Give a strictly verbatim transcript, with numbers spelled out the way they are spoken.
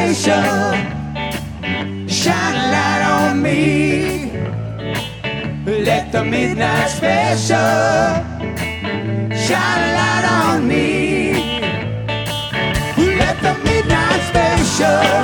special. Shine a light on me. Let the midnight special shine a light on me. Let the midnight special